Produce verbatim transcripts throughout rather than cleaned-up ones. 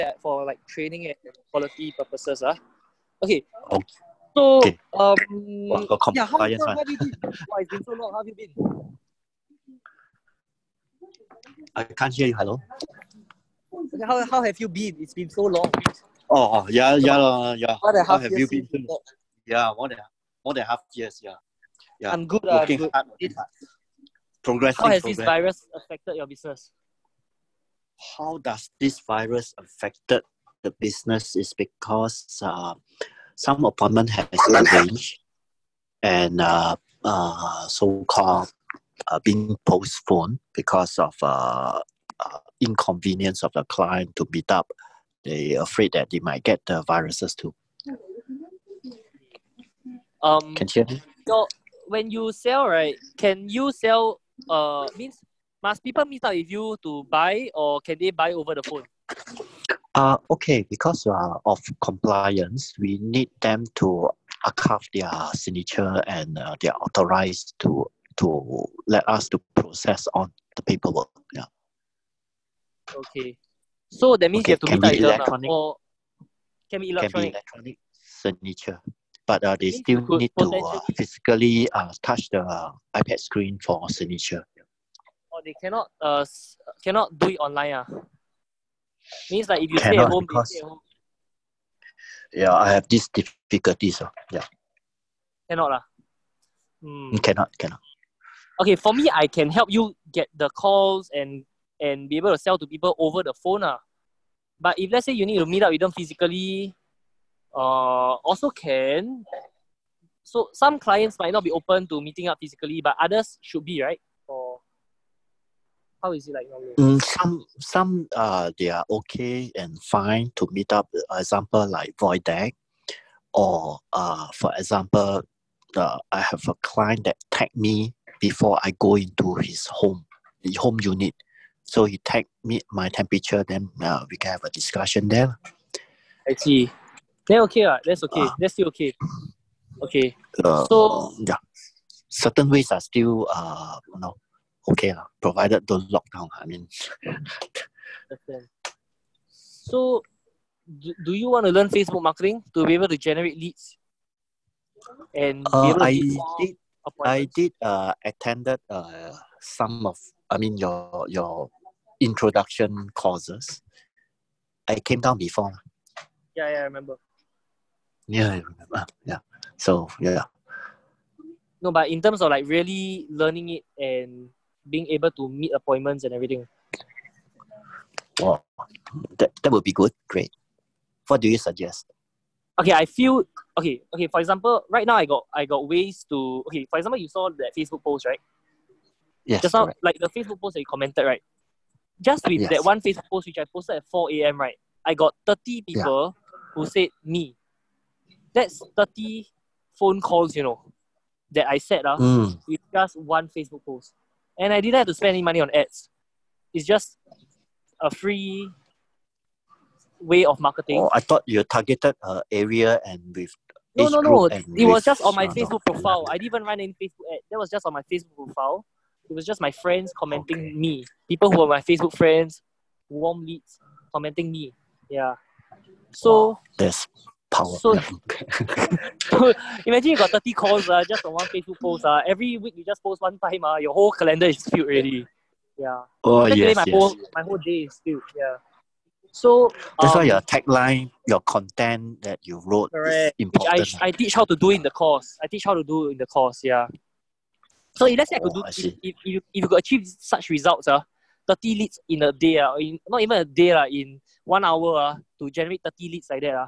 for like training and quality purposes. Uh. Okay. Okay. So, um, well, yeah, how, how, how have you been? Why it's been so long? How have you been? I can't hear you. Hello? Okay, how, how have you been? It's been so long. Oh, yeah, yeah, uh, yeah. What a How half have year you been? since you Yeah, more than, more than half years, yeah. Yeah. I'm good. Uh, Working good. hard, working hard. Progressing, How has progress. this virus affected your business? How does this virus affected the business is because uh, some appointment has arranged and uh, uh, so-called uh, being postponed because of uh, uh, inconvenience of the client to meet up. They afraid that they might get the viruses too. Um, Can you hear me? So when you sell, right, can you sell, uh, means must people meet up with you to buy or can they buy over the phone? Uh, okay, because uh, of compliance, we need them to archive their signature and uh, they are authorized to to let us to process on the paperwork. Yeah. Okay. So that means Okay, you have to can meet up be with them electronic. now, or can be Can electronic? be electronic signature, but uh, they Means still you could need to uh, potentially, physically uh, touch the iPad screen for signature. or they cannot uh s- cannot do it online. Ah. Means like if you stay at Cannot home, they because stay at home. yeah, I have these difficulties. Uh, yeah, Cannot lah. Hmm. cannot, cannot. Okay, for me, I can help you get the calls and and be able to sell to people over the phone. Ah. But if let's say you need to meet up with them physically, uh, also can. So some clients might not be open to meeting up physically, but others should be, right? Or how is it like normally? Mm, some some uh they are okay and fine to meet up. Uh, example like Void Deck, or uh for example, uh, I have a client that tagged me before I go into his home, the home unit. So he tagged me my temperature. Then uh, we can have a discussion there. I see. Then okay, uh, that's okay. Uh, That's still okay. Okay. uh, So yeah, certain ways are still uh you know okay lah, provided don't lock down. I mean. understand. So do, do you want to learn Facebook marketing to be able to generate leads and be Uh, able to I get more did. I appointments? did. Uh, attended. Uh, some of. I mean, your your introduction courses. I came down before. Yeah, yeah, I remember. Yeah, I remember. Yeah. So yeah. No, but in terms of like really learning it and being able to meet appointments and everything. Well, that that would be good. Great. What do you suggest? Okay, I feel okay. Okay, for example, right now I got I got ways to okay. For example, you saw that Facebook post, right? Yes. Just now, Correct. like the Facebook post that you commented, right? Just with Yes. that one Facebook post which I posted at four a.m., right? I got thirty people who said me. That's thirty phone calls, you know, that I said uh, Mm. with just one Facebook post. And I didn't have to spend any money on ads. It's just a free way of marketing. Oh, I thought you targeted uh, area and with No, age no, group no. and It was with, just on my uh, Facebook no. profile. I didn't even run any Facebook ad. That was just on my Facebook profile. It was just my friends commenting Okay. me. People who are my Facebook friends, warm leads, commenting me. Yeah. So, Wow, that's power. so, Yeah. so imagine you got thirty calls uh, just on one Facebook post. Uh, every week you just post one time. Uh, your whole calendar is filled already. Yeah. Oh Practically yes, my yes. whole my whole day is filled. Yeah. So That's why um, your tagline, your content that you wrote correct. is Which I important. I teach how to do in the course. I teach how to do in the course. Yeah. So if let's say I could Oh, do I if, see. if, if, if you could achieve such results, uh, thirty leads in a day, uh, in not even a day, uh, in one hour uh, to generate thirty leads like that, uh,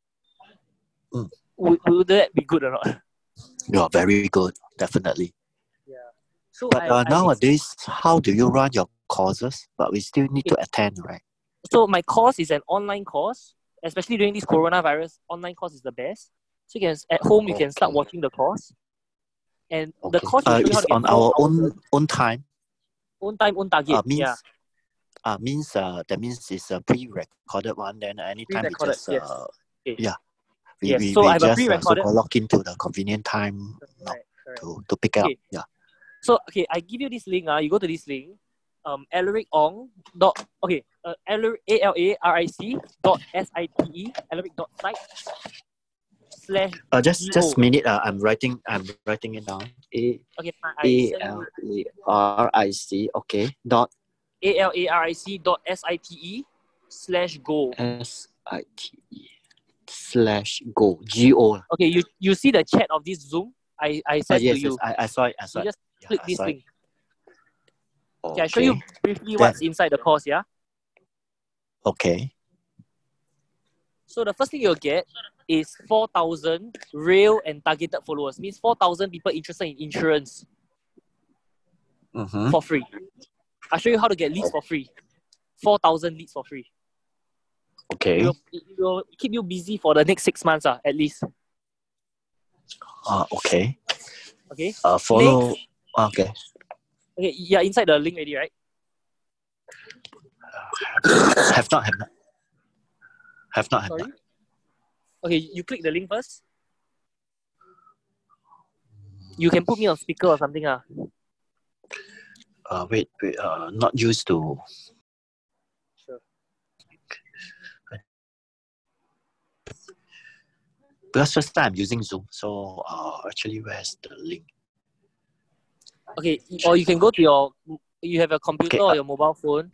Mm. would, would that be good or not? You're very good, definitely. Yeah. So But I, uh, I mix, nowadays, how do you run your courses? But we still need okay. to attend, right? So my course is an online course, especially during this coronavirus. Online course is the best. So you can at home you can start Okay. watching the course, and the Okay. course will Uh, show you how it's to get on four our thousand own own time. own time, own target. Uh, means Yeah, uh means uh that means it's a pre-recorded one. Then anytime we pre-recorded. just Yes. uh Okay. yeah we Yes. we, So I we have a just uh, so pre-recorded. called log into the convenient time no, Correct, correct. to to pick it Okay. up. Yeah. So okay, I give you this link. Uh, you go to this link. Um, Alaric Ong dot. Okay. uh, A L A R I C dot S I T E, alaric dot site slash Uh, just G O. just a minute. Uh, I'm writing. I'm writing it down. A Okay, I A send L you A R I C. Okay. Dot A L A R I C dot S I T E slash go. S I T E slash go. G O. Okay, you, you see the chat of this Zoom? I, I Uh, sent yes, to you. yes. I, I saw it. I saw You it. just Yeah, click I this saw it. link. Okay. Okay, I show you briefly Then- what's inside the course, yeah? Okay. So the first thing you'll get is four thousand real and targeted followers. Means four thousand people interested in insurance Mm-hmm. for free. I'll show you how to get leads for free. four thousand leads for free. Okay. It will, it will keep you busy for the next six months, uh, at least. Uh, okay. Okay? Uh, follow. Next, Okay. okay, you're inside the link already, right? Have not. Have not. Have not. Have Sorry? not. Okay, you click the link first. You can put me on speaker or something. Uh. Uh, wait. Wait. Uh, not used to. Sure. Because first time I'm using Zoom, so uh, actually, where's the link? Okay, or you can go to your, you have a computer Okay, or uh, your mobile phone.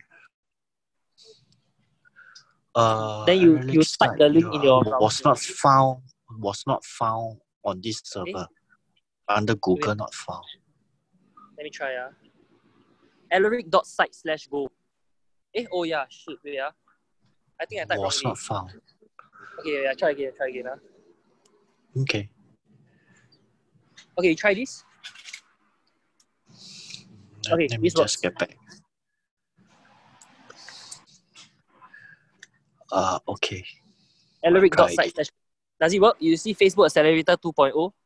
Uh, Then you, you Alex, type the link in your browser. was not found. Was not found on this server. Okay. Under Google, Wait. not found. Let me try. Uh. alaric dot site slash go. Eh, oh yeah, shit, wait, yeah. I think I typed Was wrongly. not found. Okay, yeah, try again, try again. Uh. Okay. Okay, try this. Let, Okay, let me this just works. get back. Uh, okay. alaric dot Right. site slash. Does it work? You see Facebook Accelerator two point oh?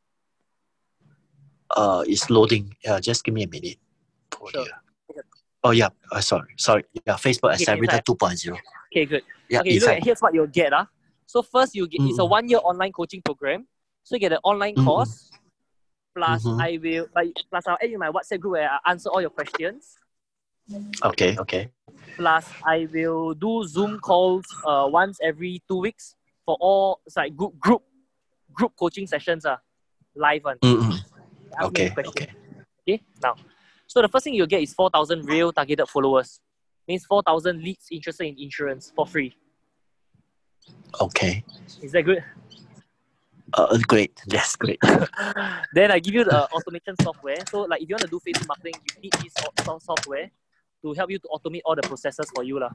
Uh, it's loading. Yeah, just give me a minute. Oh, Sure. dear. Oh yeah. Uh, sorry. Sorry. Yeah, Facebook Okay, Accelerator inside. two point oh. Okay, good. Yeah, Okay, you look inside. at here's what you'll get. Uh. So first you get, it's a Mm-mm. one-year online coaching program. So you get an online Mm-mm. course. Plus Mhm. I will like plus I'll add you my WhatsApp group where I answer all your questions. Okay. Okay. Plus I will do Zoom calls uh once every two weeks for all it's like group group group coaching sessions uh, live one. Mm-mm. Ask me any Okay. question. Okay. Okay, now. So the first thing you'll get is four thousand real targeted followers. Means four thousand leads interested in insurance for free. Okay. Is that good? Uh, great. That's great. Then I give you the automation software. So like if you want to do Facebook marketing, you need this so- software to help you to automate all the processes for you. lah.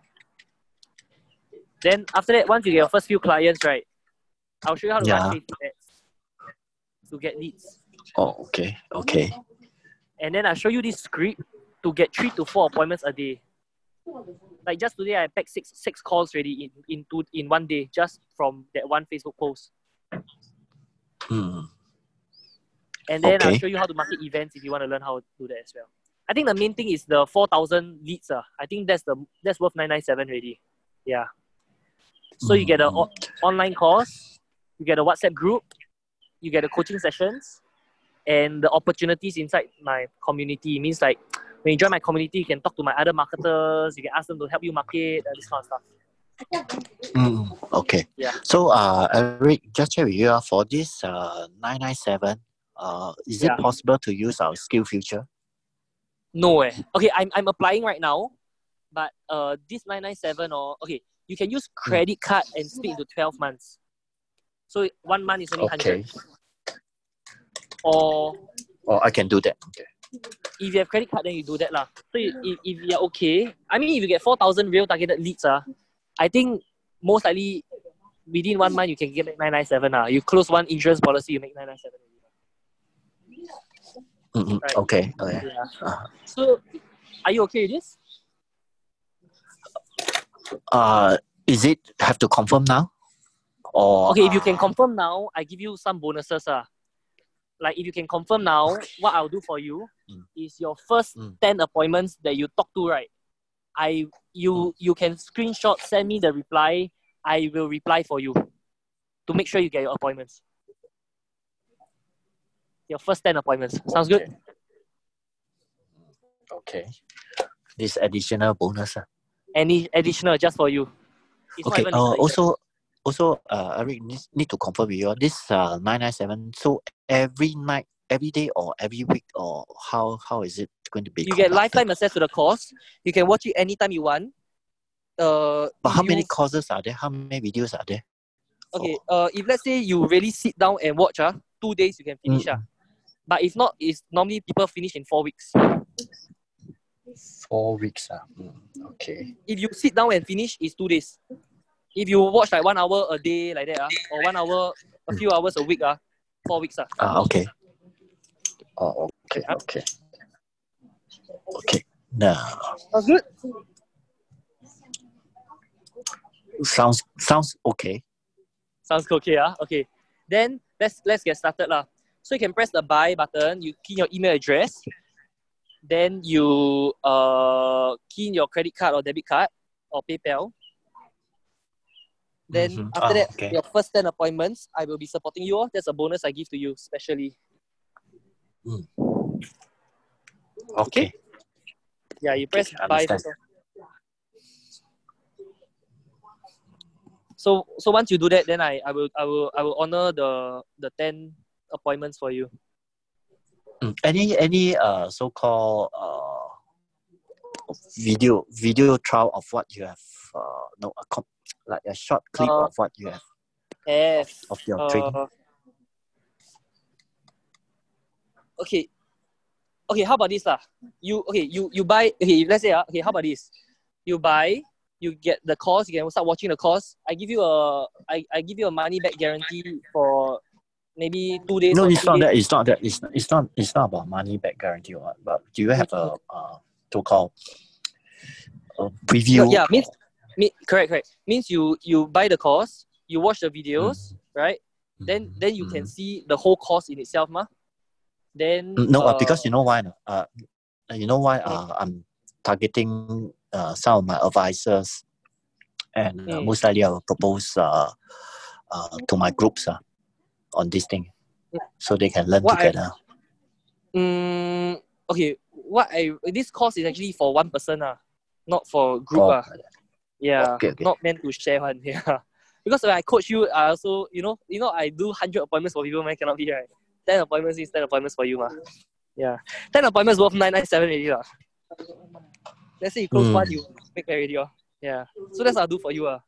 Then after that, once you get your first few clients, right, I'll show you how to Yeah. run Facebook ads to get leads. Oh, okay. Okay. And then I'll show you this script to get three to four appointments a day. Like just today, I packed six six calls already in in, two, in one day just from that one Facebook post. Hmm. And then I'll Okay. show you how to market events if you want to learn how to do that as well. I think the main thing is the four thousand leads. Uh. I think that's the that's worth nine ninety-seven already. Yeah. So you get an Mm. online course, you get a WhatsApp group, you get the coaching sessions, and the opportunities inside my community. It means like when you join my community, you can talk to my other marketers, you can ask them to help you market, uh, this kind of stuff. Mm. Okay. Yeah. So, uh, Eric, just check with you. Uh, for this uh nine nine seven, uh, is Yeah. it possible to use our skill future? No eh. Okay, I'm I'm applying right now, but uh this nine nine seven or okay, you can use credit card and split into twelve months. So one month is only one hundred. Okay. Or Oh, I can do that. Okay. if you have credit card, then you do that lah. So you, if, if you're okay, I mean if you get four thousand real targeted leads, uh, I think most likely within one month you can get nine nine seven. Uh. You close one insurance policy, you make nine nine seven. Mm-mm. Right. Okay. Okay. Yeah. Uh, So are you okay with this? uh, is it have to confirm now? Or Okay, if you can uh, confirm now, I give you some bonuses. Uh. Like if you can confirm now, Okay. what I'll do for you Mm. is your first Mm. ten appointments that you talk to, right? I you you can screenshot, send me the reply. I will reply for you to make sure you get your appointments. Your first ten appointments. Sounds good? Okay. This additional bonus. Uh. any additional just for you. It's Okay. not even Uh, listed yet. also, also, uh, Eric need, need to confirm with you. This uh nine nine seven. So every night, every day, or every week, or how how is it going to be? You get conducted? lifetime access to the course. You can watch it anytime you want. Uh, But if how you, many courses are there? How many videos are there? okay, For- uh, if let's say you really sit down and watch, uh, two days you can finish. Uh. Mm, But if not, it's normally people finish in four weeks. four weeks. Ah. Mm, okay. If you sit down and finish, it's two days. If you watch like one hour a day like that, uh, or one hour, a few hours a week, uh, four weeks. Uh. Ah, okay. Oh, okay, Uh, okay, okay. Now, Sounds good. sounds sounds okay. Sounds okay, ah. Okay. Then let's let's get started lah. So you can press the buy button. You key in your email address. Then you uh key in your credit card or debit card or PayPal. Then Mhm. after Ah, that, okay. your first ten appointments, I will be supporting you. Oh. That's a bonus I give to you specially. Okay. Yeah, you press Okay, buy understand. first. So so once you do that, then I, I will I will I will honor the the ten appointments for you. Mm, Any any uh so called uh video video trial of what you have uh no a com- like a short clip Uh, of what you have F. of your Uh, training. okay. Okay, how about this lah? You okay? You you buy. Okay, let's say ah. Okay, how about this? You buy. You get the course. You can start watching the course. I give you a. I, I give you a money back guarantee for maybe two days No, or it's three not days. that. It's not that. It's it's not. It's not about money back guarantee or what. But do you have a uh so called a preview? No, yeah, means or- me, correct, correct. Means you you buy the course, you watch the videos, Mm, right? Then mm, then you can mm. see the whole course in itself, mah. Then Mm, No, uh, uh, because you know why? no? Uh, you know why? Uh, I'm targeting uh, some of my advisors, and uh, mm, most likely I will propose uh, uh, to my groups uh, on this thing, so they can learn what I together. mm, okay, what I this course is actually for one person ah, not for group Oh, ah. Yeah, okay, okay. not meant to share one. Yeah, because when I coach you, I also you know you know I do hundred appointments for people, man, cannot be right. Ten appointments is ten appointments for you, mah. Yeah, ten appointments worth nine nine seven already lah. Let's say you close Mm. one, you make already oh. Yeah, so that's what I'll do for you ah.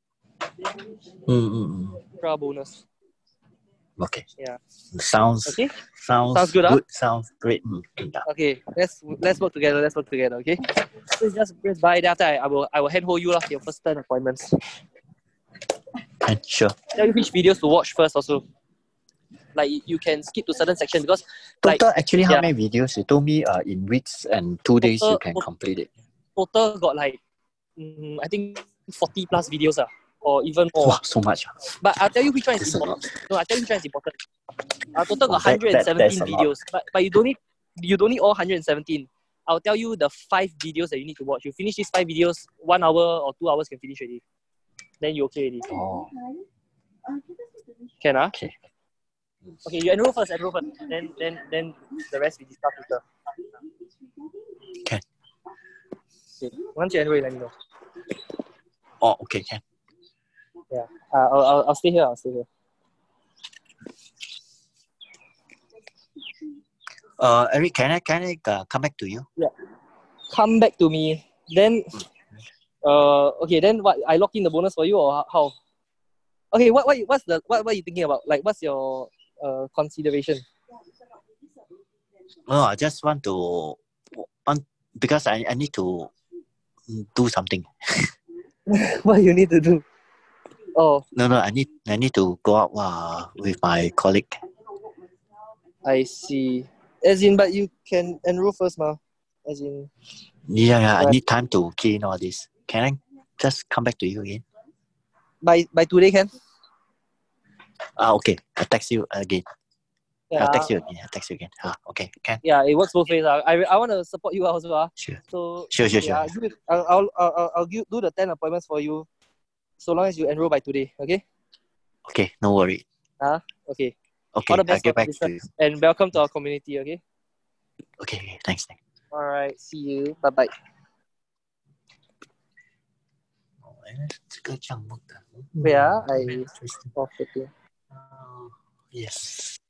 Mm, mm, mm. Extra bonus. Okay. Yeah. Sounds Okay. sounds, Sounds good, good. ah? Sounds great. Mm, yeah. Okay. Let's let's work together. Let's work together. Okay. So you just press buy. Then after I, I will I will handhold you lah your first ten appointments. And sure. Tell you which videos to watch first also. Like you can skip to certain sections because like Total actually how yeah. many videos? You told me uh, in weeks and two days total, you can complete it. total got like mm, I think forty plus videos ah, or even more. Wow, so much. But I'll tell you which one is That's a important. lot. No, I'll tell you which one is important. Our total Wow, got that, that, that's one hundred seventeen a lot. videos, but but you don't need you don't need all one hundred seventeen. I'll tell you the five videos that you need to watch. You finish these five videos, one hour or two hours can finish already. Then you okay already. Oh, Can ah? okay. Okay, you enroll first, enroll first. Then then then the rest we discuss later. Can. Okay. Once you enroll, let me know. Oh, okay, can. Yeah. Uh, I'll, I'll I'll stay here. I'll stay here. Uh, Eric, can I can I uh, come back to you? Come back to me. Then uh okay, then what I lock in the bonus for you or how? Okay, what what what's the what what are you thinking about? Like what's your uh consideration? No, I just want to want because I, I need to do something. What you need to do? Oh, No, no, I need I need to go out uh, with my colleague. I see. As in, but you can enroll first, ma. As in, Yeah, yeah, I Right. need time to key in all this. Can I just come back to you again? by by today can? Ah, okay. I'll text you again. Yeah, I'll text you again. I'll text you again. Ah, okay, can. yeah, it works both ways. Uh. I I want to support you also. Uh. Sure. So Sure, sure, okay, sure. I'll, give it, I'll, I'll, I'll, I'll give, do the ten appointments for you, so long as you enroll by today. Okay. Okay, no worry. Ah, okay. Okay, All the I'll best get for back to you. business and welcome to our community. Okay. Okay, thanks. thanks. All right. See you. Bye bye. 哎，这个项目的。 Wait, ah, I Interesting. off the thing. Uh, yes.